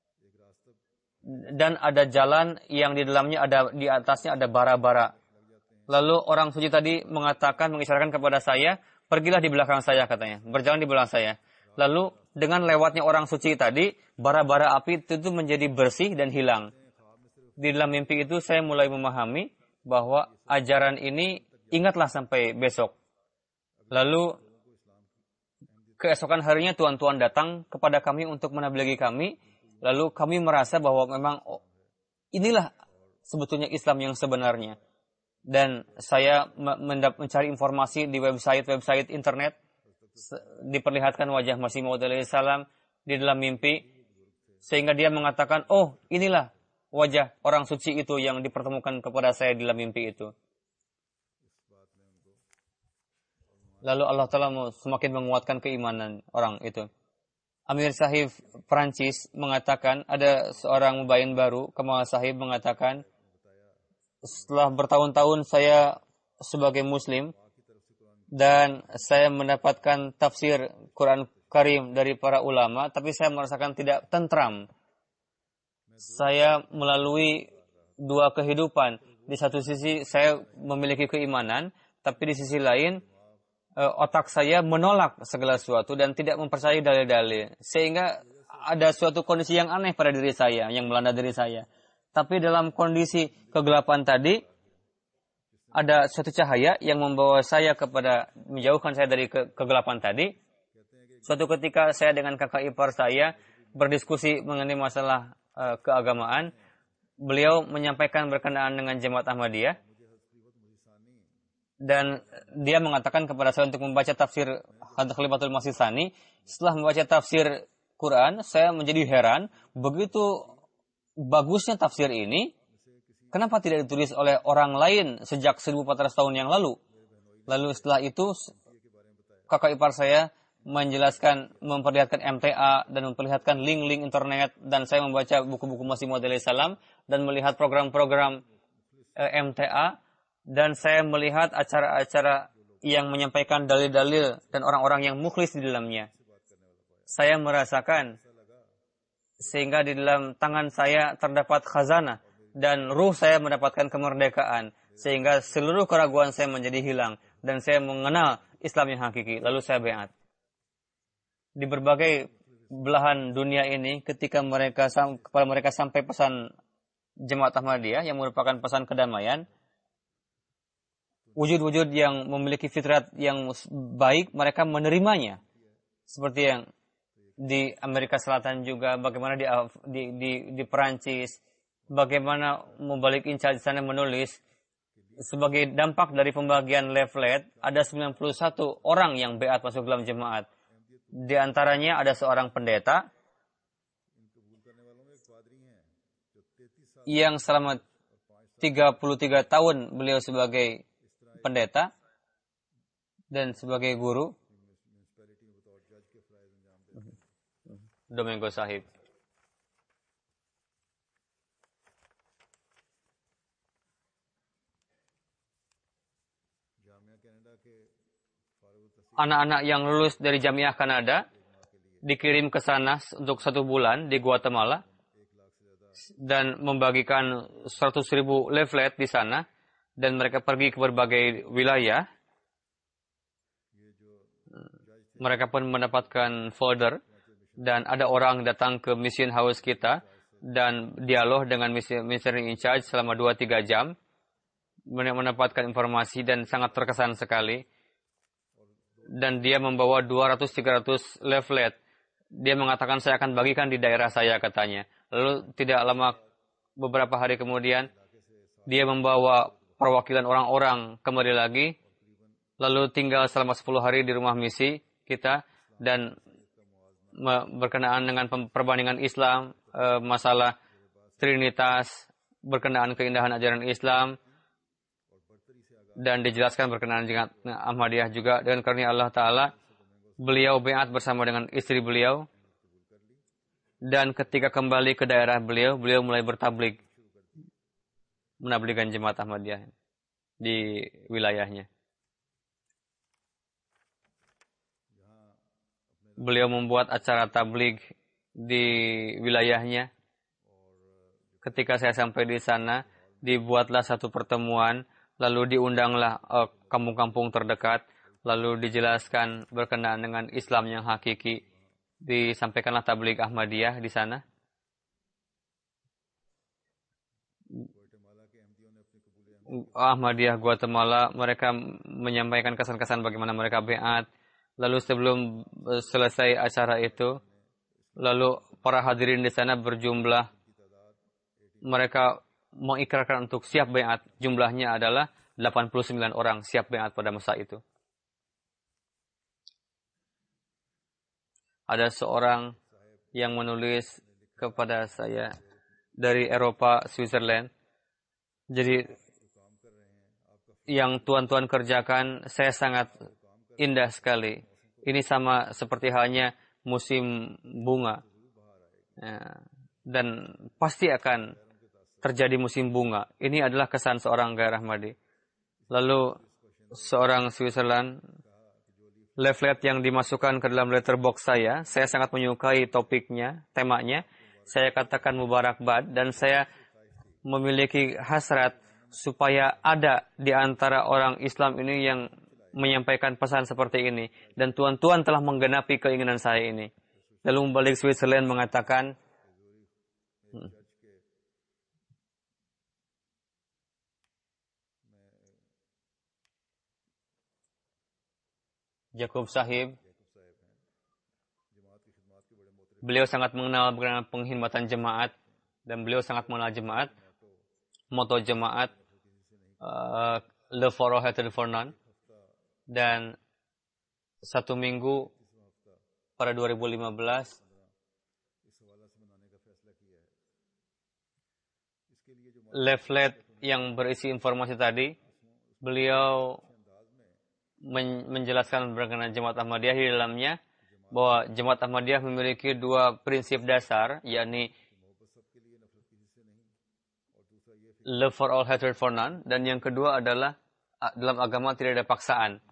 Dan ada jalan yang di dalamnya ada, di atasnya ada bara-bara. Lalu orang suci tadi mengatakan, mengisyaratkan kepada saya, pergilah di belakang saya katanya, berjalan di belakang saya. Lalu dengan lewatnya orang suci tadi, bara-bara api itu menjadi bersih dan hilang. Di dalam mimpi itu saya mulai memahami bahwa ajaran ini ingatlah sampai besok. Lalu keesokan harinya tuan-tuan datang kepada kami untuk menablighi kami. Lalu kami merasa bahwa memang inilah sebetulnya Islam yang sebenarnya. Dan saya mencari informasi di website internet. Diperlihatkan wajah Masih Maud alaihissalam di dalam mimpi. Sehingga dia mengatakan, oh inilah wajah orang suci itu yang dipertemukan kepada saya di dalam mimpi itu. Lalu Allah Ta'ala semakin menguatkan keimanan orang itu. Amir Sahib Perancis mengatakan, ada seorang mubayin baru, Kamal Sahib mengatakan, setelah bertahun-tahun saya sebagai Muslim, dan saya mendapatkan tafsir Quran Karim dari para ulama, tapi saya merasakan tidak tentram. Saya melalui dua kehidupan. Di satu sisi saya memiliki keimanan, tapi di sisi lain otak saya menolak segala sesuatu dan tidak mempercayai dalil-dalil. Sehingga ada suatu kondisi yang aneh pada diri saya, yang melanda diri saya. Tapi dalam kondisi kegelapan tadi, ada suatu cahaya yang membawa saya kepada, menjauhkan saya dari kegelapan tadi. Suatu ketika saya dengan kakak ipar saya berdiskusi mengenai masalah keagamaan. Beliau menyampaikan berkenaan dengan Jemaat Ahmadiyah. Dan dia mengatakan kepada saya untuk membaca tafsir Hadz Khalifatul Masih Tsani. Setelah membaca tafsir Quran, saya menjadi heran. Begitu bagusnya tafsir ini, kenapa tidak ditulis oleh orang lain sejak 1400 tahun yang lalu? Lalu setelah itu, kakak ipar saya menjelaskan, memperlihatkan MTA dan memperlihatkan link-link internet, dan saya membaca buku-buku Masih Maud alaihissalam dan melihat program-program MTA, dan saya melihat acara-acara yang menyampaikan dalil-dalil dan orang-orang yang mukhlis di dalamnya. Saya merasakan sehingga di dalam tangan saya terdapat khazanah dan ruh saya mendapatkan kemerdekaan, sehingga seluruh keraguan saya menjadi hilang dan saya mengenal Islam yang hakiki. Lalu saya beat. Di berbagai belahan dunia ini, ketika kepada mereka sampai pesan Jemaat Ahmadiyah yang merupakan pesan kedamaian, wujud-wujud yang memiliki fitrat yang baik, mereka menerimanya. Seperti yang di Amerika Selatan juga, bagaimana di Perancis, bagaimana Mubalik Inca di sana menulis, sebagai dampak dari pembagian leaflet, ada 91 orang yang beat masuk dalam jemaat. Di antaranya ada seorang pendeta yang selama 33 tahun beliau sebagai pendeta dan sebagai guru. Domingo Sahib. Anak-anak yang lulus dari Jamiah Kanada dikirim ke sana untuk 1 bulan di Guatemala dan membagikan 100.000 leaflet di sana, dan mereka pergi ke berbagai wilayah. Mereka pun mendapatkan folder, dan ada orang datang ke mission house kita dan dialog dengan missionary in charge selama 2-3 jam, mendapatkan informasi dan sangat terkesan sekali. Dan dia membawa 200-300 leaflet. Dia mengatakan saya akan bagikan di daerah saya, katanya. Lalu tidak lama, beberapa hari kemudian, dia membawa perwakilan orang-orang kembali lagi, lalu tinggal selama 10 hari di rumah misi kita, dan berkenaan dengan perbandingan Islam, masalah Trinitas, berkenaan keindahan ajaran Islam, dan dijelaskan berkenaan dengan Ahmadiyah juga. Dengan karunia Allah Ta'ala, beliau beat bersama dengan istri beliau, dan ketika kembali ke daerah beliau mulai bertabligh, menablighkan jemaat Ahmadiyah di wilayahnya. Beliau membuat acara tabligh di wilayahnya. Ketika saya sampai di sana, dibuatlah satu pertemuan, lalu diundanglah kampung-kampung terdekat, lalu dijelaskan berkenaan dengan Islam yang hakiki. Disampaikanlah tabligh Ahmadiyah di sana. Ahmadiyah Guatemala, mereka menyampaikan kesan-kesan bagaimana mereka beat. Lalu sebelum selesai acara itu, lalu para hadirin di sana berjumlah, mereka mengikrarkan untuk siap beat. Jumlahnya adalah 89 orang siap beat pada masa itu. Ada seorang yang menulis kepada saya dari Eropa, Switzerland. Jadi, yang tuan-tuan kerjakan, saya sangat indah sekali. Ini sama seperti halnya musim bunga. Dan pasti akan terjadi musim bunga. Ini adalah kesan seorang Ghair Ahmadi. Lalu, seorang Switzerland, leaflet yang dimasukkan ke dalam letterbox saya sangat menyukai topiknya, temanya. Saya katakan Mubarakbad, dan saya memiliki hasrat supaya ada di antara orang Islam ini yang menyampaikan pesan seperti ini. Dan tuan-tuan telah menggenapi keinginan saya ini. Lalu balik Switzerland mengatakan, Jakub Sahib, beliau sangat mengenal penghormatan jemaat, dan beliau sangat mengenal jemaat. Moto jemaat, Love for all, hatred for none. Dan 1 minggu pada 2015, leaflet yang berisi informasi tadi, beliau menjelaskan berkenaan Jemaat Ahmadiyah di dalamnya, bahwa Jemaat Ahmadiyah memiliki 2 prinsip dasar, yakni love for all, hatred for none, dan yang kedua adalah dalam agama tidak ada paksaan.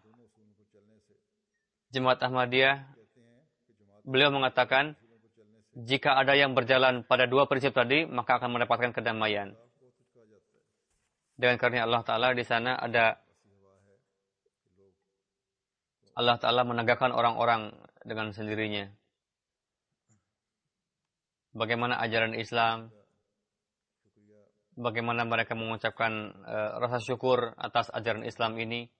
Jemaat Ahmadiyah, beliau mengatakan, jika ada yang berjalan pada 2 prinsip tadi, maka akan mendapatkan kedamaian. Dengan karunia Allah Ta'ala, di sana ada Allah Ta'ala menegakkan orang-orang dengan sendirinya. Bagaimana ajaran Islam, bagaimana mereka mengucapkan rasa syukur atas ajaran Islam ini.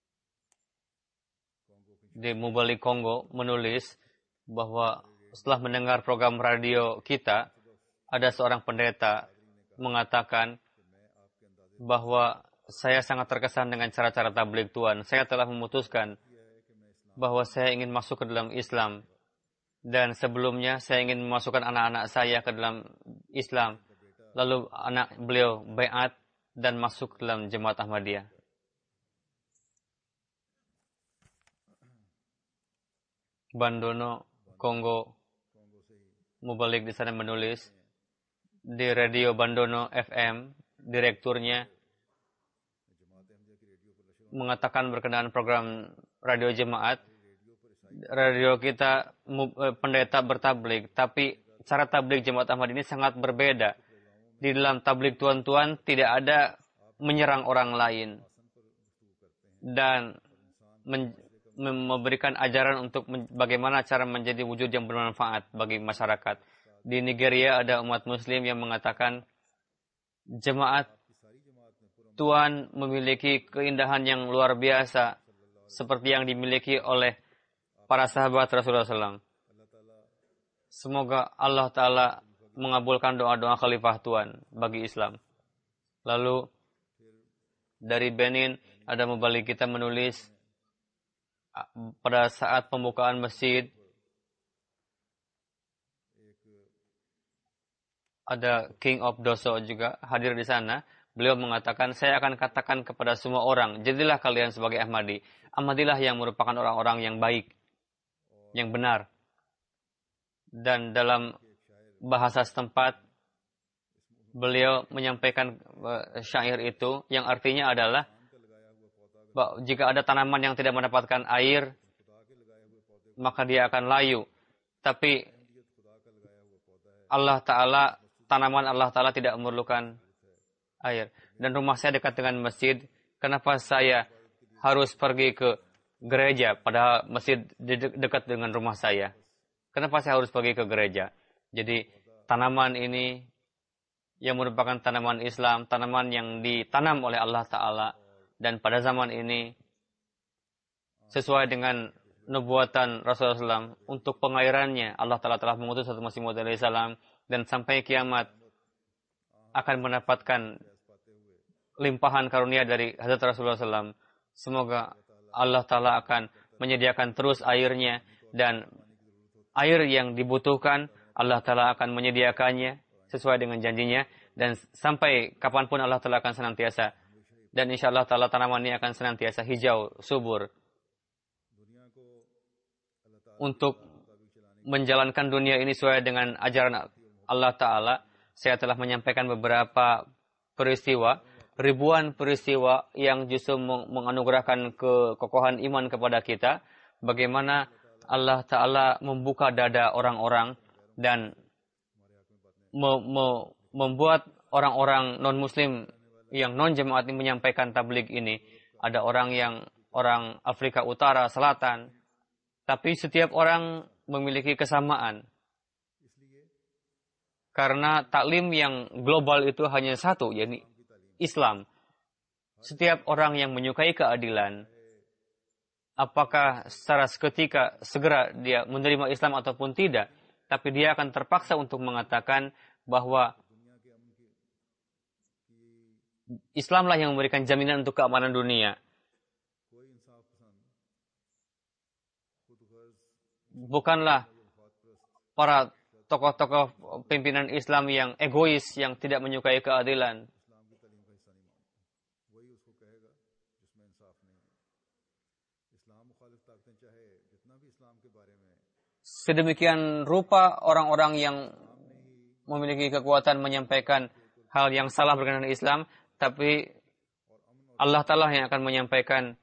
Di Mubalik Kongo menulis bahwa setelah mendengar program radio kita, ada seorang pendeta mengatakan bahwa saya sangat terkesan dengan cara-cara tabligh Tuan. Saya telah memutuskan bahwa saya ingin masuk ke dalam Islam. Dan sebelumnya saya ingin memasukkan anak-anak saya ke dalam Islam. Lalu anak beliau baiat dan masuk ke dalam Jemaat Ahmadiyah. Bandono, Kongo, Mubalik di sana menulis di Radio Bandono FM, direkturnya mengatakan berkenaan program radio jemaat, radio kita pendeta bertablik, tapi cara tablik Jemaat Ahmad ini sangat berbeda. Di dalam tablik tuan-tuan tidak ada menyerang orang lain dan memberikan ajaran untuk bagaimana cara menjadi wujud yang bermanfaat bagi masyarakat. Di Nigeria ada umat muslim yang mengatakan jemaat Tuhan memiliki keindahan yang luar biasa seperti yang dimiliki oleh para sahabat Rasulullah SAW. Semoga Allah Ta'ala mengabulkan doa-doa khalifah Tuhan bagi Islam. Lalu dari Benin ada mubalik kita menulis pada saat pembukaan masjid ada King of Doso juga hadir di sana. Beliau mengatakan, saya akan katakan kepada semua orang, jadilah kalian sebagai Ahmadi. Ahmadilah yang merupakan orang-orang yang baik, yang benar. Dan dalam bahasa setempat, beliau menyampaikan syair itu, yang artinya adalah, jika ada tanaman yang tidak mendapatkan air, maka dia akan layu. Tapi tanaman Allah Ta'ala tidak memerlukan air. Dan rumah saya dekat dengan masjid. Kenapa saya harus pergi ke gereja padahal masjid dekat dengan rumah saya? Kenapa saya harus pergi ke gereja? Jadi tanaman ini yang merupakan tanaman Islam, tanaman yang ditanam oleh Allah Ta'ala. Dan pada zaman ini, sesuai dengan nubuatan Rasulullah SAW, untuk pengairannya, Allah Ta'ala telah mengutus Hazrat Masih Maud SAW, dan sampai kiamat akan mendapatkan limpahan karunia dari Hazrat Rasulullah SAW. Semoga Allah Ta'ala akan menyediakan terus airnya, dan air yang dibutuhkan, Allah Ta'ala akan menyediakannya sesuai dengan janjinya, dan sampai kapanpun Allah Ta'ala akan senantiasa. Dan insya Allah Ta'ala tanaman ini akan senantiasa hijau, subur. Untuk menjalankan dunia ini sesuai dengan ajaran Allah Ta'ala, saya telah menyampaikan beberapa peristiwa, ribuan peristiwa yang justru menganugerahkan kekokohan iman kepada kita. Bagaimana Allah Ta'ala membuka dada orang-orang dan membuat orang-orang non-muslim yang non-jemaat ini menyampaikan tabligh ini. Ada orang Afrika Utara, Selatan. Tapi setiap orang memiliki kesamaan. Karena taklim yang global itu hanya satu, yakni Islam. Setiap orang yang menyukai keadilan, apakah secara seketika segera dia menerima Islam ataupun tidak, tapi dia akan terpaksa untuk mengatakan bahwa Islamlah yang memberikan jaminan untuk keamanan dunia. Bukanlah para tokoh-tokoh pimpinan Islam yang egois, yang tidak menyukai keadilan. Sedemikian rupa orang-orang yang memiliki kekuatan menyampaikan hal yang salah berkenaan Islam, tapi Allah Ta'ala yang akan menyampaikan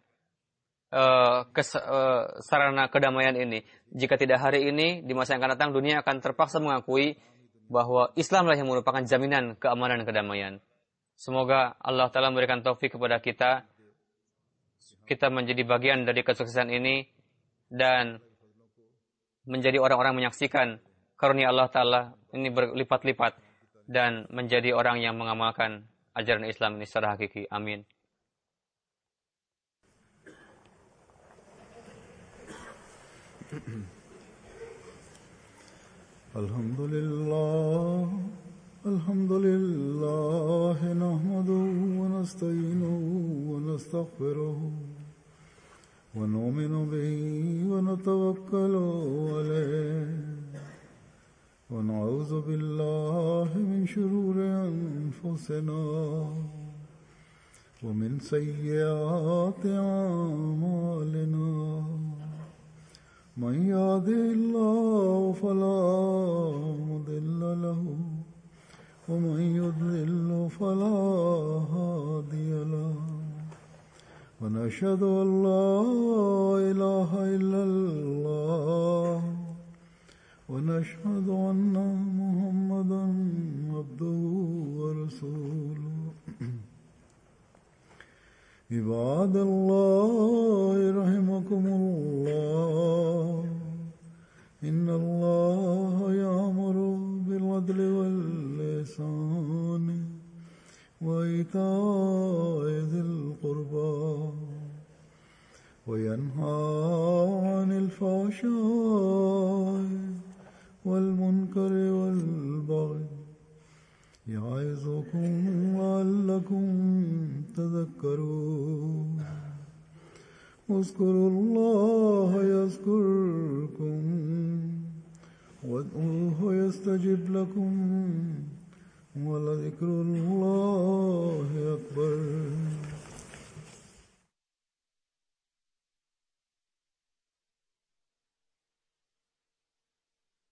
sarana kedamaian ini. Jika tidak hari ini, di masa yang akan datang, dunia akan terpaksa mengakui bahwa Islamlah yang merupakan jaminan keamanan dan kedamaian. Semoga Allah Ta'ala memberikan taufik kepada kita menjadi bagian dari kesuksesan ini, dan menjadi orang-orang menyaksikan karunia Allah Ta'ala ini berlipat-lipat, dan menjadi orang yang mengamalkan ajaran Islam ini secara hakiki. Amin. Alhamdulillah nahmaduhu wa nasta'inuhu ونستغفره ونؤمن به ونتوكل عليه ونعوذ بالله من شرور أنفسنا ومن سيئات أعمالنا من يهده الله فلا مضل له ومن يضلل فلا هادي له ونشهد أن لا إله إلا الله ونشهد أن محمدا عبده ورسوله عباد الله رحمكم الله إن الله يأمر بالعدل والإحسان وإيتاء ذي القربى وينهى عن الفحشاء والمنكر والبغي يعظكم لعلكم تذكرون اذكروا الله يذكركم وادعوه يستجب لكم ولذكر الله أكبر